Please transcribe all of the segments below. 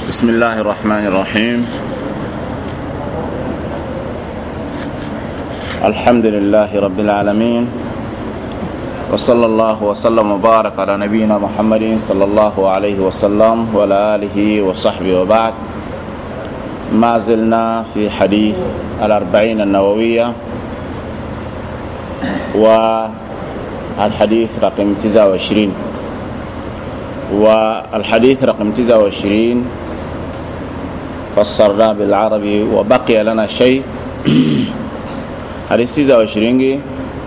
بسم الله الرحمن الرحيم. الحمد لله رب العالمين، وصلى الله وسلم وبارك على نبينا محمد صلى الله عليه وسلم وعلى آله وصحبه وبعد. ما زلنا في حديث الأربعين النووية، والحديث رقم 29، والحديث رقم 29 فسرنا بالعربي وبقي لنا شيء. حديث 29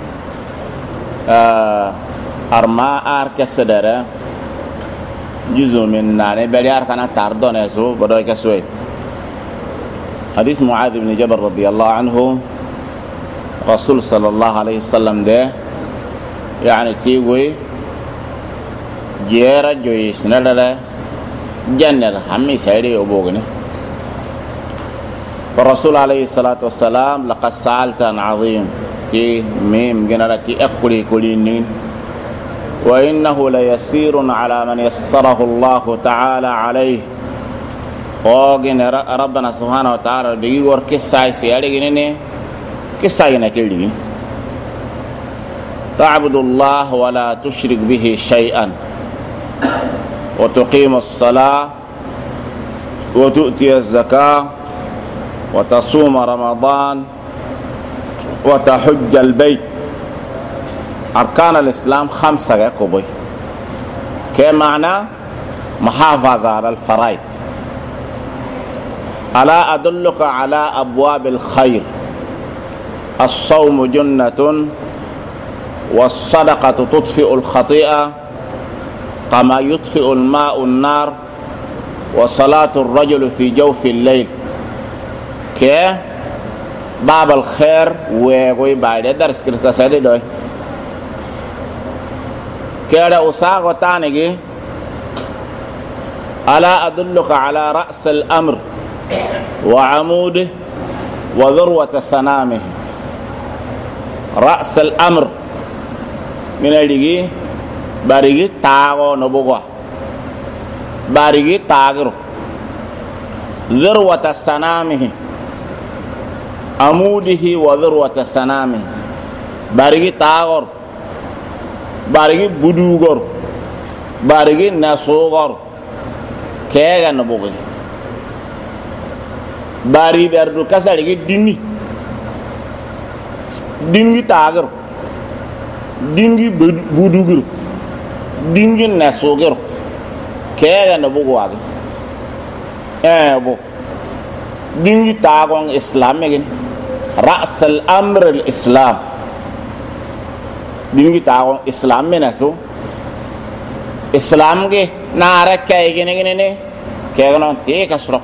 أرما كسدرة جزء من ناني بليار كان تاردون يسوع بدوي كسوي. حديث معاذ بن جبل رضي الله عنه، رسول صلى الله عليه وسلم ده يعني تيجي جيرا جويس نلالا جنة همي سيري أبوغني. الرسول عليه الصلاة والسلام لقد سألت عن عظيم كي ميم جنالتي أقولي كلينين، وإنه ليسير على من يسره الله تعالى عليه. وقال ربنا سبحانه وتعالى بيقول كساي سيالي جنيني كساي نكيلي تعبد الله ولا تشرك به شيئا وتقيم الصلاة وتؤتي الزكاة وتصوم رمضان وتحج البيت. أركان الإسلام 5 يا كوبي. كمعنى محافظة على الفرائض. ألا أدلك على أبواب الخير؟ الصوم جنة، والصدقة تطفئ الخطيئة كما يطفئ الماء النار، وصلاة الرجل في جوف الليل. كي باب الخير ويغوي بعد درس كرتا سيدي دوي كيدا أساغو تانيجي ألا أدلك على رأس الأمر وعموده وذروة سنامه. رأس الأمر من اللي باريجي تاغو نبوغو باريجي تاغرو. ذروة سنامه عموده وذروة سنامه باريجي تاغر باريجي بدوغر باريجي نسوغر كيغا نبوغي باري بردو كساليجي ديني دينجي تاغر دينجي بدوغر دينجي نسوغر كيغا نبوغو بو دينجي تاغون إسلامي. رأس الأمر الإسلام دينجي تاغون إسلامي نسو إسلام كي نارك كي ني كيغنون تيك أشرو.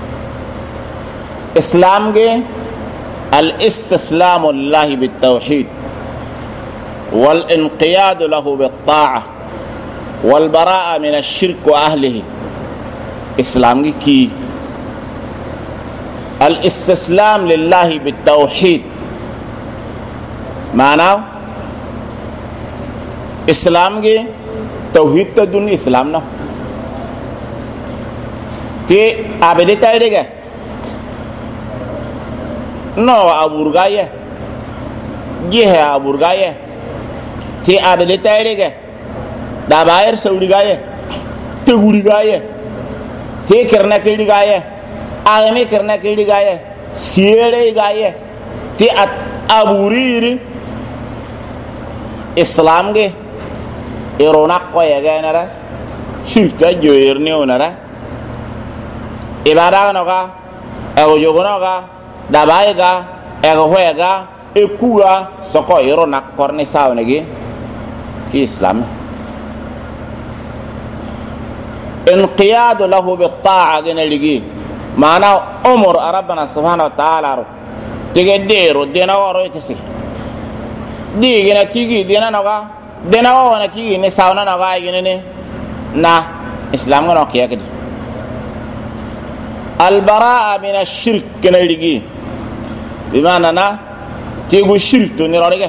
إسلام كي الاستسلام لله بالتوحيد والانقياد له بالطاعة والبراءة من الشرك وأهله. إسلام كي الاستسلام لله بالتوحيد معناه إسلام كي توحيد تدون إسلام نو تي عبدي تايدك نو أبورغاية جيه أبورغاية تي عبدي تايدك داباير سوريغاية تغوريغاية تي كرنا كيدغاية आगमे करना केड़ी गाये सियड़े गाये ते अबूरी इस्लाम के इरोना को ये नरा शिरका जोयरने हो नरा इबादा नोगा एगो जोगनोगा दबाएगा एगो होएगा ekuga soko irona korne sawnegi ki islam inqiyadu lahu bit-ta'a geneligi mana umur rabbana subhanahu wa ta'ala tigedero dena woro kesi digina kigi dena noga dena wona kigi ne sawna noga yene na islam ngono kiyakidi al-bara'a min ash-shirk geneligi bimana na tigu shirk to ni rorige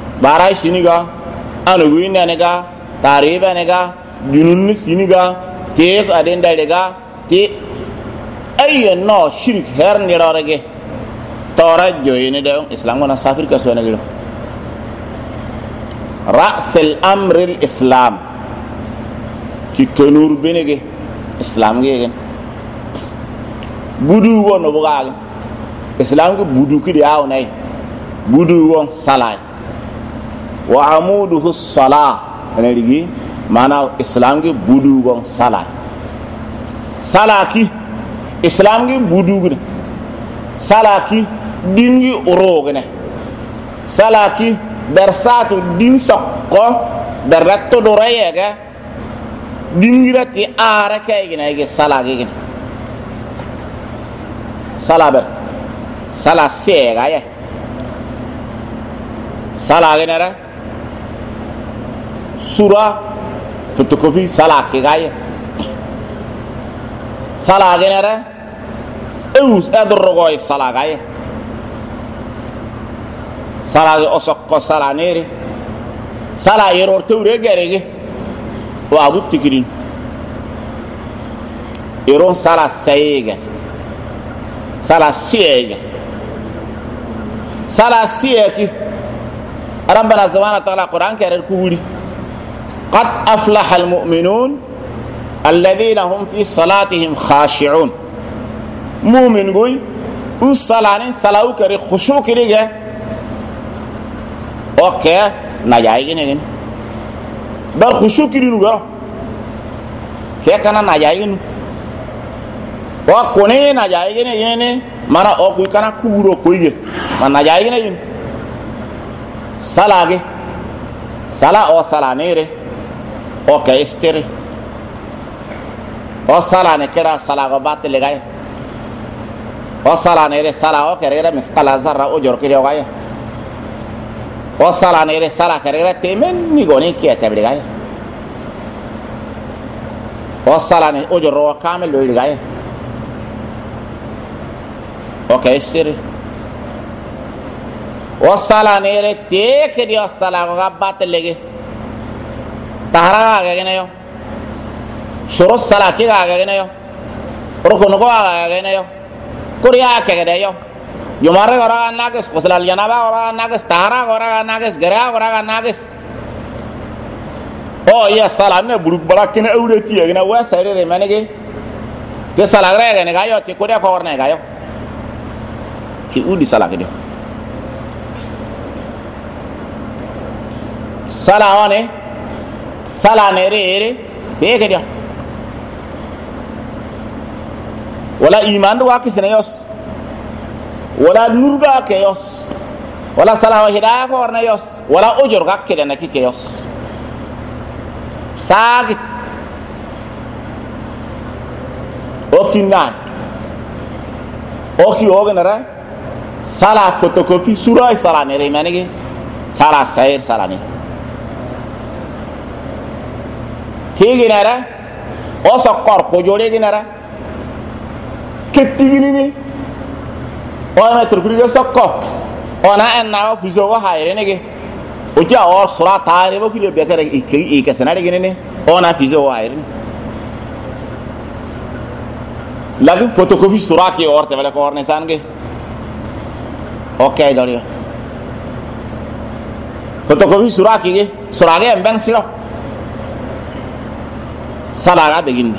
barai siniga anu winna nega tariba nega junun siniga ti adin dalega ti ay no shirk her ni rorege tora joyini de islam ngona safir ka so na gilo ra's al amr al islam ki tonur benege islam gegen budu wono bugaga islam ko budu ki di aw nay budu won salat wa amuduhu salah ene ligi mana islam ki budu won salat salaki islam ki budu gune salaki dingi urogene salaki bersatu din sokko beratto do rayega dingirati ara kaygina ge salaki gine salaber sala sega ye sala genera sura fotokopi sala ke gaye sala genera eus edrogoy sala gaye sala osokko sala nere sala yeror tewre gerege wa abu tikirin eron sala sayega sala siega sala sieki ربنا سبحانه وتعالى قرآن كرر كولي قد أفلح المؤمنون الذين هم في صلاتهم خاشعون مؤمن قوي والصلاة صلاة كرر خشوع كرر اوكي نجايين هين بل خشوع كرر نقرأ كيف كان نجايين وكوني نجايين هين mana o ku kana kuro koye man najayi na yin salage sala o salanere o kaistere o salane kera salago batle gay o salanere sala o kera misqala zarra o jor kire gay o salanere sala kera temen ni goni ke tabre gay o salane o jor ro kamel lo gay okay sir wasala nere te ke dia sala ga batte lege tahara ga gene yo shuru sala ki ga gene yo rukun ko ga gene yo kuriya ke ga yo yumare ora nages wasala janaba ora nages tahara ora nages gara ora nages oh ya sala ne buruk barakine awreti ya gene wa sare manege te sala ga ne ga yo te kuriya ko orne ga yo ki udi sala ke dio sala one sala nere ere te ke dio wala iman do wakisne yos wala nurga ke yos wala sala wa hidayah ko orna yos wala ujur ga ke na ki ke yos sagit okinan oki ogenara sala photocopy sura sala nere manege sala sair sala ne tege nara osa kor ko jole ginara kettigini ni o ma turkuri sokko ona enna o fizo wa hayre nege o ja o sura tare bo kido be kare e ke sanare gine ne ona fizo wa hayre lagi photocopy sura ke orte wala ko orne sange okay dario photocopy sura ke sura ge embang siro sala ga beginde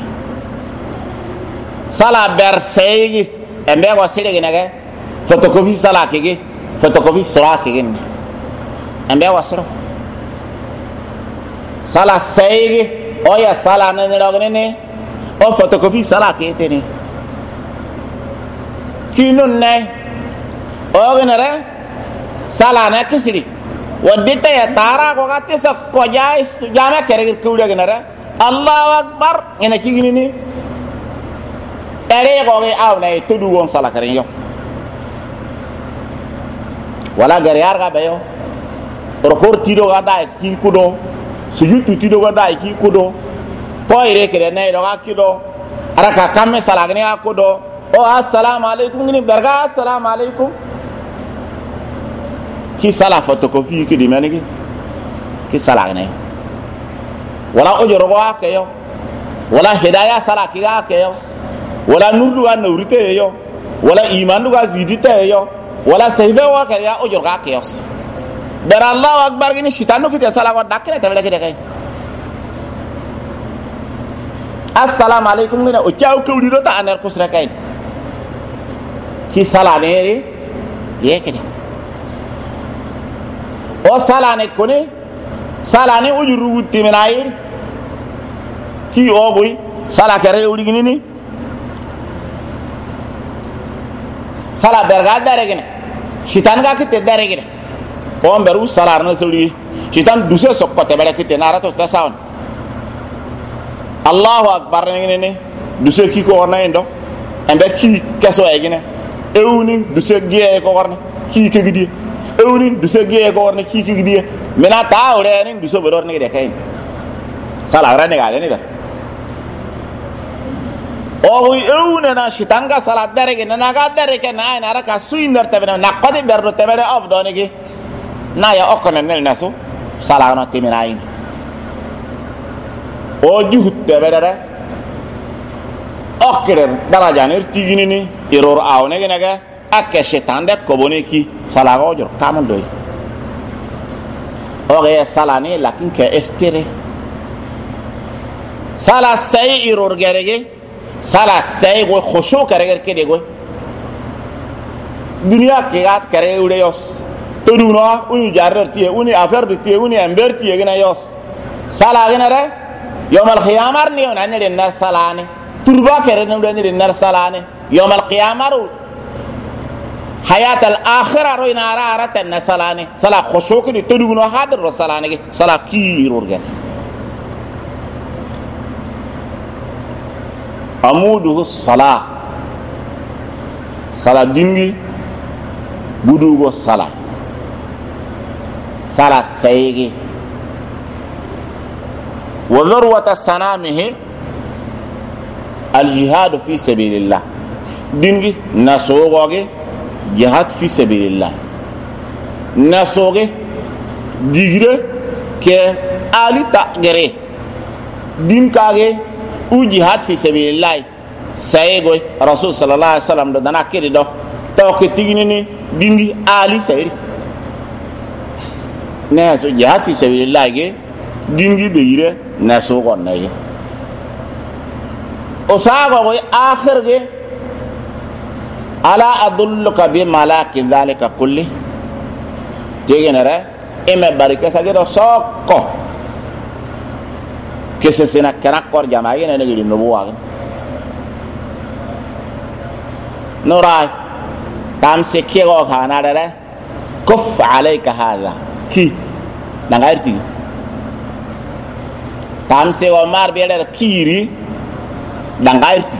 sala bersegi embe ko sire gine ge photocopy sala ke photocopy sura ke gine embe ko siro sala segi oya sala ne ne ne o photocopy sala ke teni kinun ne ogenere sala na kisiri wadita ya tara ko gatti sa ko jais jama kere kuude genere Allahu akbar ina kigini ni ere ko ge aw na tudu won sala kare yo wala gare yar ga bayo rokor tido ga dai ki kudo sujud tido ga dai ki kudo ko ire kere ne do ga kido araka kamme sala gni ga kudo o assalamu alaikum ni berga assalamu alaikum ki sala photocopy ki di manigi ki sala ne wala ojoro ko akayo wala hidayah sala kiga ke yo wala nurdu ga nurite yo wala iman ga zidite yo wala sayfa wa ka ya ujur ga ke yo dar Allahu akbar gini shitanu kite sala wa dakre tabele kite kay assalamu alaikum ngene o ciaw kawdi do ta aner kusra kay ki sala neri ye kede o sala ne kone sala ne ujuru wutti menayir ki ogoy sala kare udi gini ni sala berga dare gene shitan ga kite dare gene on beru sala na soli shitan duse sokkote bele kite narato tasawn Allahu akbar ngene ne duse ki ko orna endo ende ki keso e gene ewni duse giye ko orna ki kegidi ewni duse giye ko orna ki kegidi mena taawre ni duse bodor ni de kay sala rane ga ne da o ewna na shitanga sala dare gene na ga dare ke na ina raka suinder tabena na qadi berdo tabere of donigi na ya okone nel naso sala no timinayin o juhut tabere okere daraja ner tigini ni error awne gene ga akke shitande ko boneki sala go jor kamon doy o ge sala ni lakin ke estere sala say error gerege sala say go khushu kareger ke de go dunia ke gat kare ude yos to duno uni jarrer tie uni affaire de tie uni ember tie gena yos sala gena re yawm al qiyamah ni on anere nar salane turba kare no anere nar salane yawm al qiyamah hayat al akhirah ro inara arata na salane sala khushu ke to duno hadir ro salane ge sala ki rurgen amuduhu salah sala dingi budugo sala sala saygi wa dharwata sanamihi al-jihad fi sabilillah dingi nasogoge jihad fi sabilillah nasoge digre ke ali tagere din kage u jihad fi sabilillah saygo rasul sallallahu alaihi wasallam do dana kedi do to ke tigini ni dingi ali sayri ne so jihad fi sabilillah ge dingi be yire na so gon nay o sago go akhir ge ala adulluka bi malaki dhalika kulli tegenere eme barika sage do sokko kese sena kana kor jama yene ne gidi no buwa no rai tam se kego kana dare kuf alayka hada ki nangairti tam se o mar be dare kiri nangairti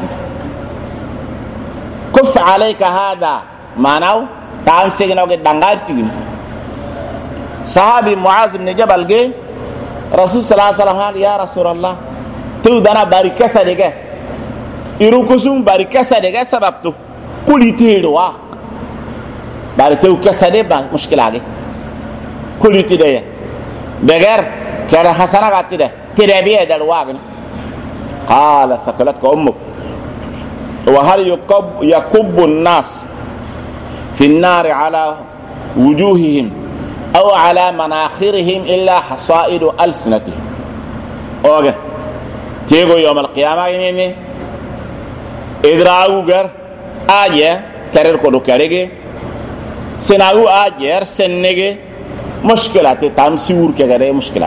kuf alayka hada manaw tam se no ge nangairti sahabi muaz ibn jabal ge rasul sallallahu alaihi wasallam ya rasulullah tu dana barika sadege iru kusum barika sadege sabab tu kuliti wa barite kasade ba mushkila ge kuliti de begar kara hasana gatide tirabiya dal wagin qala thaqalatka ummuk wa hal yakubbu an-nas fi an-nar ala wujuhihim أو على مناخرهم إلا حصائد ألسنتهم أوكي تيجو يوم القيامة إني إدراعو غير آجي كرر كودو كاريجي سناغو آجير سننجي مشكلة تامسيور كغير مشكلة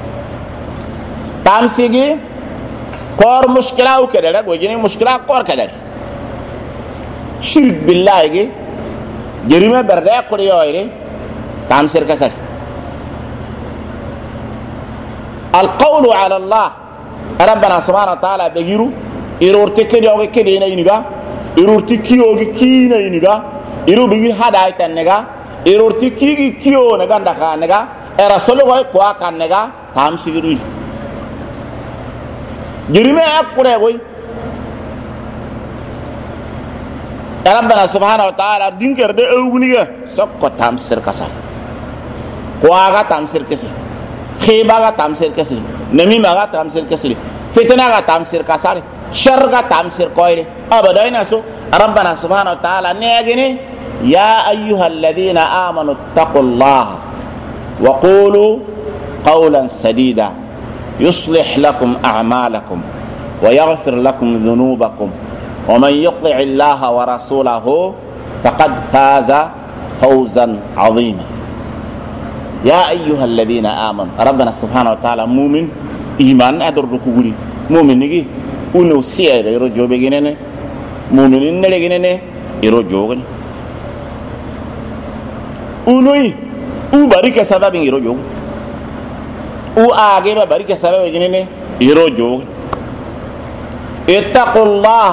تامسيجي كور مشكلة وكذا وجيني مشكلة كور كذا شرك بالله يجي جريمة برداء كوريويري تامسير كسر القول على الله ربنا سبحانه وتعالى بغيرو إرورتي كده أو كده ينيجا إرورتي كيو كينا ينيجا إرو بغير هذا يتنجا إرورتي كيو نجا نكا نجا إرسلوا هاي قوا كان نجا تامسيروي جريمة أكبر هوي ربنا سبحانه وتعالى دين كرده أغنيه سكوا تامسير كسر قوا كا تامسير كسر خيبا كا تامسير كسر نميمة كا تامسير كسر فتنة تامسير كسر شر تامسير كويل أبدا ينسو ربنا سبحانه وتعالى نيجني يا أيها الذين آمنوا اتقوا الله وقولوا قولا سديدا يصلح لكم أعمالكم ويغفر لكم ذنوبكم ومن يطع الله ورسوله فقد فاز فوزا عظيما يا أيها الذين آمنوا ربنا سبحانه وتعالى مؤمن إيمان أدر ركوبي مؤمن نجي ونو سير يرجو بيجينه مؤمنين نلقينه يرجوون ونوي وبارك سبب يرجو وآجب بارك سبب يجينه يرجو اتقوا الله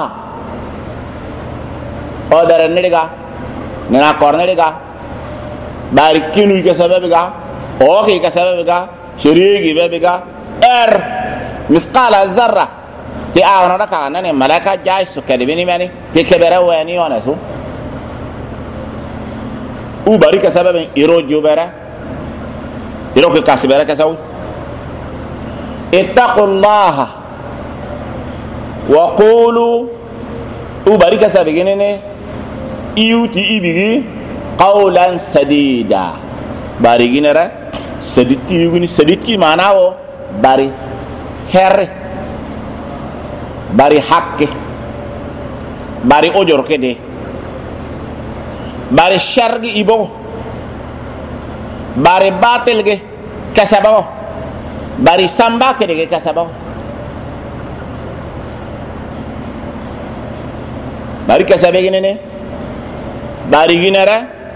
أدر نلقى ننا كورنلقى باركينو كسببك أوكي كسببك شريكي بابك مسقال الذرة تي أنا ركعنا ملائكة جاي سكالبيني ماني تي كبره واني ونسو وبارك سبب يروج يبره يروج كاسبره كسو اتقوا الله وقولوا وبارك سبب جنني يوتي إبيجي قولا سديدا باريجي نرى سديتي يغني سديتي معناه باري هر باري حق باري أجر كده باري شرق إبو باري باطل كسبه باري سامبا كده كسبه باري كسبه جنني باري جنرا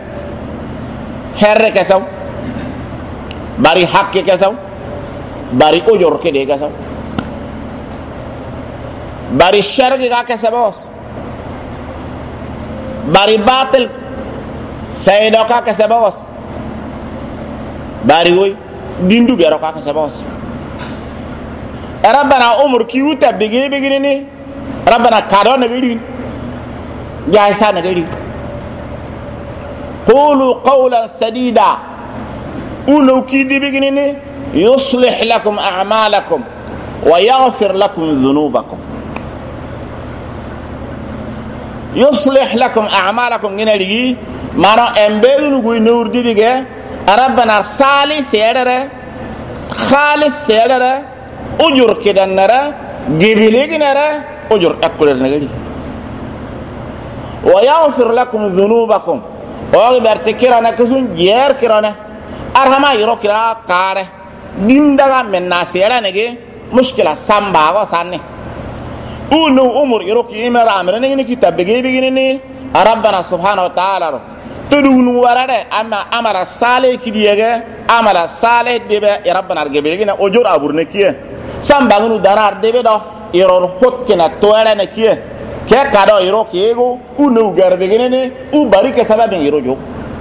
هر كسو باري حق كسو باري أجر كده كسو باري الشرق كسبوس باري باطل سيدوكا كسبوس باري وي ديندو بيروكا كسبوس ربنا عمر كيوتا بيجي بيجيني ربنا كارو نغيرين جايسا نغيرين قولوا قولا سديدا ولو كيدي بيجيني يصلح لكم أعمالكم ويغفر لكم ذنوبكم يصلح لكم أعمالكم جنالي مانا أمبيدو نقول نور دي بيجي ربنا صالي سيادة خالص سيادة أجر كده نرى جبلي نرى أجر أكل نغيري ويغفر لكم ذنوبكم وغبرت كرانا كسون جير كرانا أرهما يرو كرا كاره ديندغا من ناسيرا نجي مشكلة سامباغو ساني ونو أمور يرو كيمر عمرنا نجي كتاب بيجي ربنا سبحانه وتعالى تدون ورده أما أمر الصالح كديجة أمر الصالح دبا ربنا رجبيجنا أجر أبورنكيه سامباغنو دارار دبا ده يرو خد كنا توارا نكيه كه كارو يرو كيجو ونو غربيجنا وبارك سبب يرو جو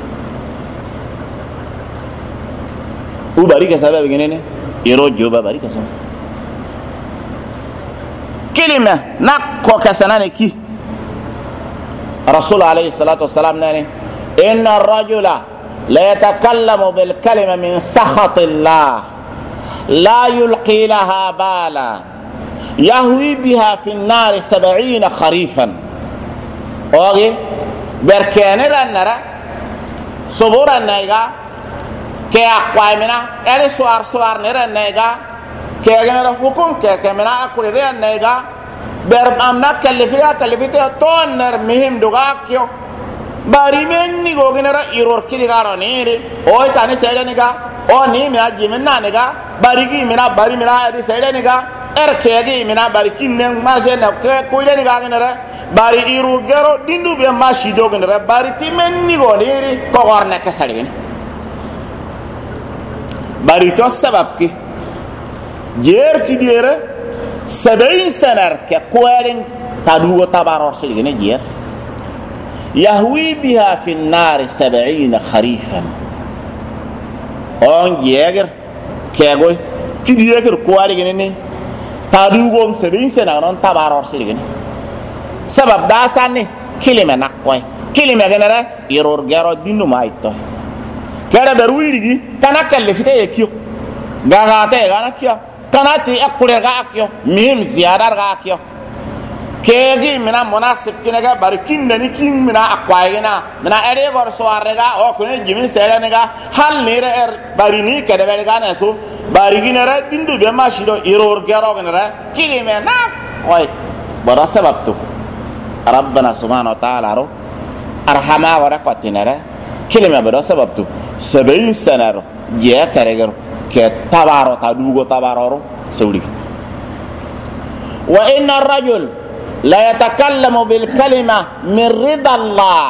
وبارك سبب يجنني يرو جو بارك سبب كلمة نقو كسناني كي رسول عليه الصلاة والسلام ناني إن الرجل لا يتكلم بالكلمة من سخط الله لا يلقي لها بالا يهوي بها في النار 70 خريفا اوغي بركانر النار صبور النيغا كي اقوامنا الي سوار نر النيغا كي اغنر حكم كي كمنا اكل ري النيغا بر امنا كلفيا تون نر مهم دوغاكيو bari men ni go genera iror kiri garo nere o kane sede nega o ni mi aji menna nega bari gi mina bari mina adi sede nega kegi mina bari kinne ma se na ke ko le nega genera bari iru gero dindu be ma shi do genera bari ti men ni go nere ko gorna ka sare ni bari to sabab ki jer ki dire 70 sanar ke ko eren tadugo tabaror se ne jer يهوي بها في النار 70 خريفا on jeger kegoy kidi yeger ko wali gene tadu gom 70 sena non tabaror sirgene sabab da sanne kilime nakkoy kilime genere iror gero dinu maito kera berwiri gi tanakal fite yekiyo gaga te gana kiya kanati akure ga akyo mim ziyadar ga akyo kegi mina munasib kinaga barikin ni king mina akwayina mina ere gor soarega o kune jimin serenega hal nire barini kedebe ga nesu bariginere dindu be mashido iror gero gnere kilime na koy bara sababtu rabbana subhanahu wa ta'ala ro arhama wara qatinara kilime bara sababtu 70 sanaro je karegar ke tabaro tadugo tabaro sawli wa inna ar-rajul la yatakallamu bil kalima min ridha Allah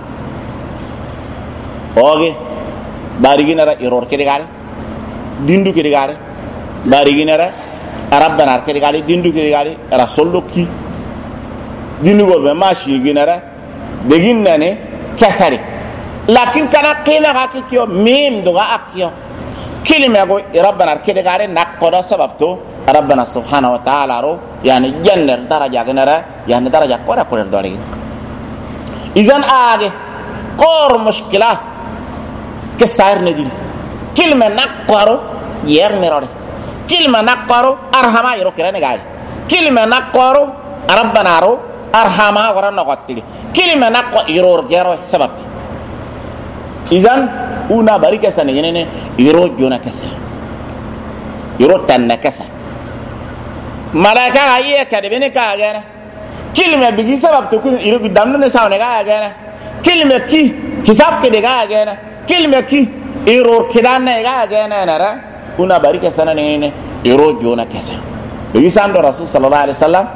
oge bariginara iror kedigale dindu kedigale bariginara rabbana kedigale dindu kedigale rasulullah dindu golbe mashi ginara beginnane kasari lakin kana qila hakkiyo mim duga akyo kilime go rabbana kedigale nakkoda sababto rabbana subhanahu wa ta'ala ro yani jannar daraja ganara yani daraja kora kora dori izan age kor mushkila ke sair nedil kilme nakkaro yer merore kilme nakkaro arhama yero kirane gal kilme nakkaro rabbana ro arhama wara nogotti kilme nakko iror gero sabab izan una barika sanene iro jona kasa iro tanna kasa malaika aye kade bene ka gana kilme bigi sabab to ku iro damno ne sawne ga gana kilme ki hisab ke de ga gana kilme ki error kidanne ga gana nara una barika sanane ne iro jona kesa bigi sando rasul sallallahu alaihi wasallam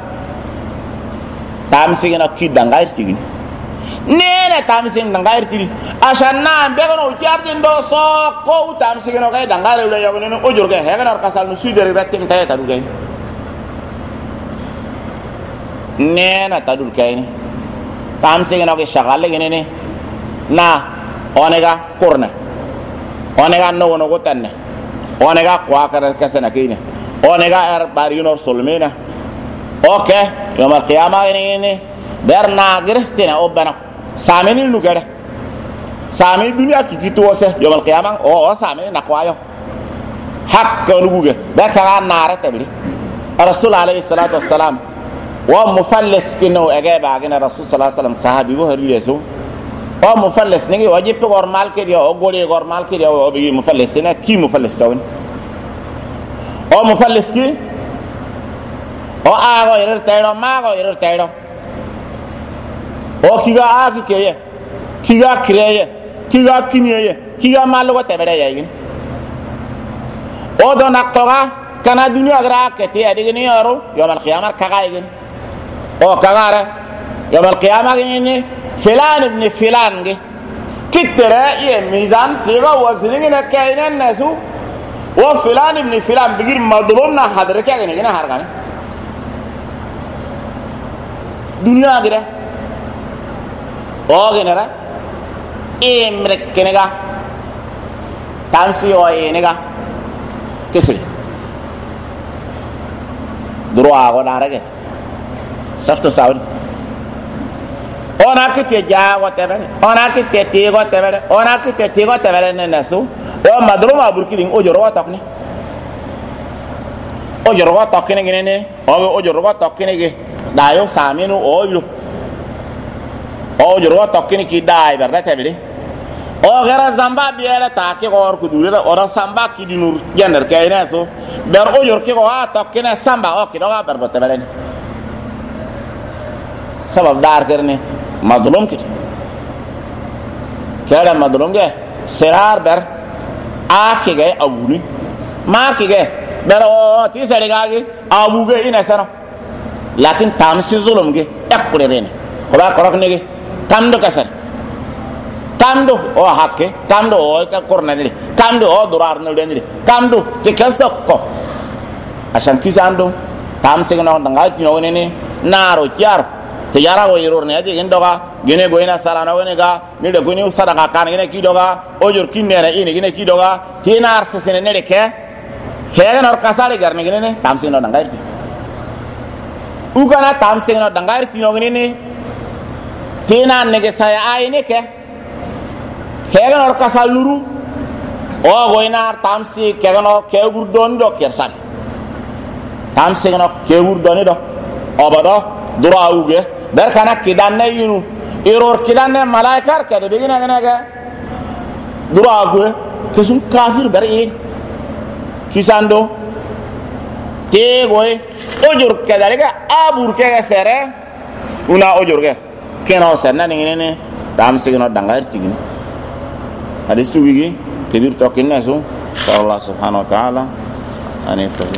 tamsi gena ki dangair tigi nene tamsi dangair tigi ashanna be gono jarden do so ko tamsi gena ga dangair le yago ne o jorge he ga kasal no sudere batim tay ta dugay nena tadul kayni tamse gena ke shagale gene ne na onega kurna onega no wono gotanne onega kwa kara kasana kine onega er barinor solmena okay yom al qiyamah ne berna grestina obana sameni lugare sami dunya ki kitose yom al qiyamah o sameni na kwayo hakka luguge berka nare tabli rasul alayhi salatu wassalam wa mufallis kino agaba agina rasul sallallahu alaihi wasallam sahabi go hari leso wa mufallis ngi wajib to gor mal ke dio o gole gor mal ke dio o bi mufallis na ki mufallis tawon o mufallis ki o ago irer tayro mago irer tayro o kiga aki keye kiga kreye kiga kinye kiga mal go tebere yayin o do naktoga kana dunya gra ke te adigini yoro yom al qiyamah kaga yin o kagara yom al qiyamah ni filan ibn filan ge kitera ye mizan tiga wazini ne kayna nasu wa filan ibn filan bigir madlumna hadre ke gene hargane dunya gira o genera emre kenega tamsi o enega kesuri duro ago darage safto saudi ona kite jago tebere ona kite tigo tebere ona kite tigo tebere ne nasu o madruma burkidin ojoro tokni ojoro tokni gene o ojoro tokni ge dayo saminu oyo ojoro tokni ki dai berre tebere o gara zamba biere ta ke gor ku dulera ora samba ki dinur gender kayna so ber ojor ki go tokni samba o ki do ga berbe tebere sabab dar करने मदलूम के क्या है मदलूम के सिरार बर आके गए अबूनी माँ के गए बर ओ तीसरे गागे अबू गए इन ऐसा ना लेकिन तामसी जुल्म के एक कुड़े रहने खुदा करकने के तामदो कैसे तामदो ओ हक के तामदो ओ क्या करने दे तामदो ओ दुरार न उड़ने दे तामदो के कैसे को अशांत किसानदो तामसे के ना दंगाई तीनों ने नारो चार tiyara go yiror ne adi indoga gene go ina sala na woni ga ni de go ni sadaka kan gene ki doga ojor kinne na ini gene ki doga tinar sesene ne de ke hegen or kasale garne gene ne tamse no dangairti ugana tamse no dangairti no gene ne tinan ne ge saya ai ne ke hegen or kasal nuru o go ina tamse ke gano ke gurdon do kersal tam segno ke wurdoni do obado durawuge ber kana kidanne yinu error kidanne malaikar ke de bigina ganaga durague kesum kafir ber e kisando te goy ojur ke dalega abur ke sere una ojur ke keno senna ngene tam segno dangar tigin hadis tu wigi kebir tokin nasu Allah subhanahu wa ta'ala ani